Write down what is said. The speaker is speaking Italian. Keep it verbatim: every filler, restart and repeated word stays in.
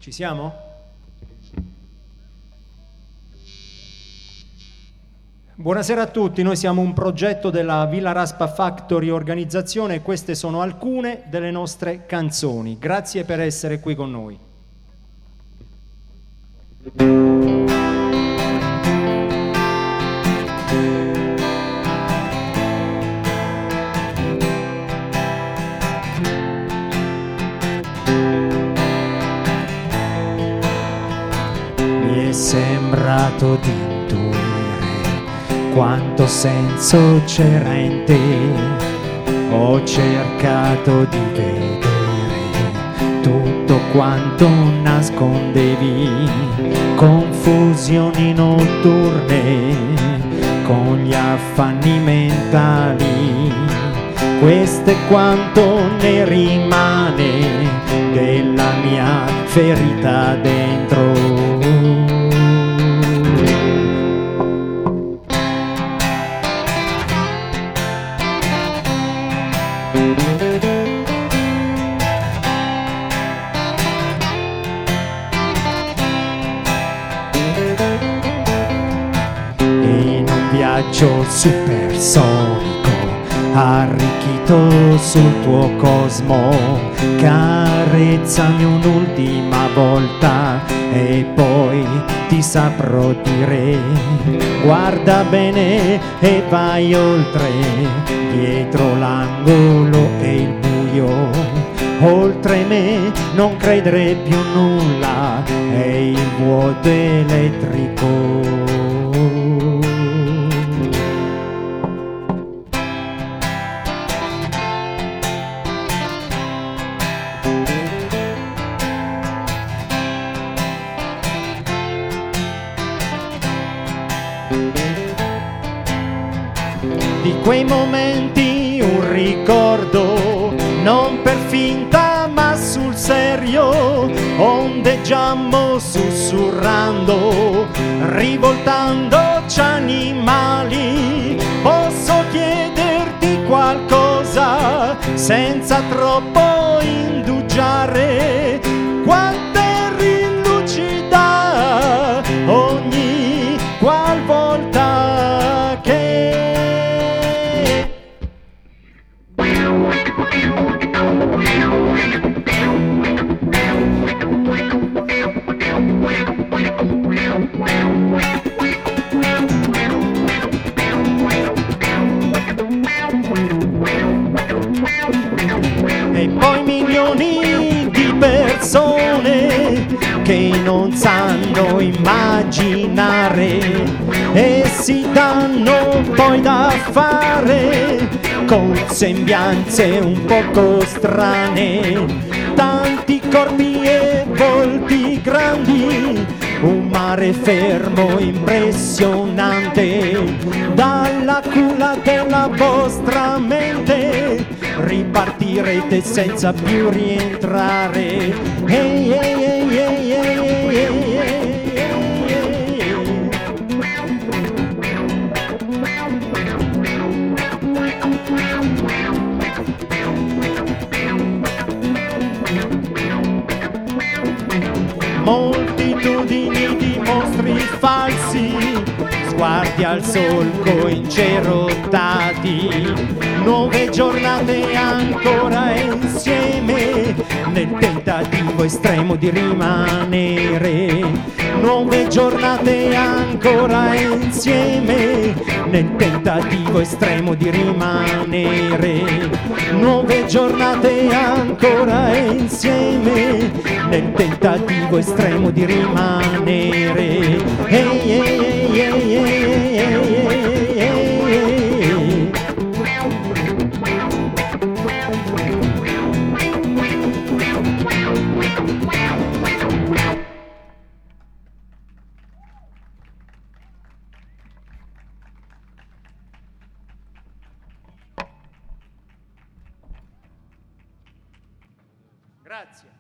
Ci siamo? Buonasera a tutti, noi siamo un progetto della Villa Raspa Factory Organizzazione e queste sono alcune delle nostre canzoni. Grazie per essere qui con noi. Mi è sembrato di intuire quanto senso c'era in te, ho cercato di vedere tutto quanto nascondevi, confusioni notturne con gli affanni mentali, questo è quanto ne rimane della mia ferita dentro. In un viaggio supersonico arricchito sul tuo cosmo, carezzami un'ultima volta e poi ti saprò dire guarda bene e vai oltre, dietro l'angolo e il buio, oltre me non credere più nulla, è il vuoto elettrico. Di quei momenti un ricordo, non per finta ma sul serio, ondeggiammo sussurrando, rivoltandoci animali. Posso chiederti qualcosa senza troppo indugiare? Quanto eri lucida ogni qualvolta che e poi milioni di persone che non sanno immaginare e si danno poi da fare con sembianze un poco strane, tanti corpi e volti grandi, un mare fermo impressionante, dalla culla della vostra mente ripartirete senza più rientrare. Ehi, ehi, ehi, ehi, ehi, ehi, ehi, ehi. Moltitudini di mostri falsi, sguardi al solco incerottati, nuove giornate ancora insieme nel tentativo estremo di rimanere, nuove giornate ancora insieme nel tentativo estremo di rimanere, nuove giornate ancora insieme nel tentativo estremo di rimanere. Ehi, ehi, ehi, ehi, ehi, ehi, ehi, ehi. Grazie.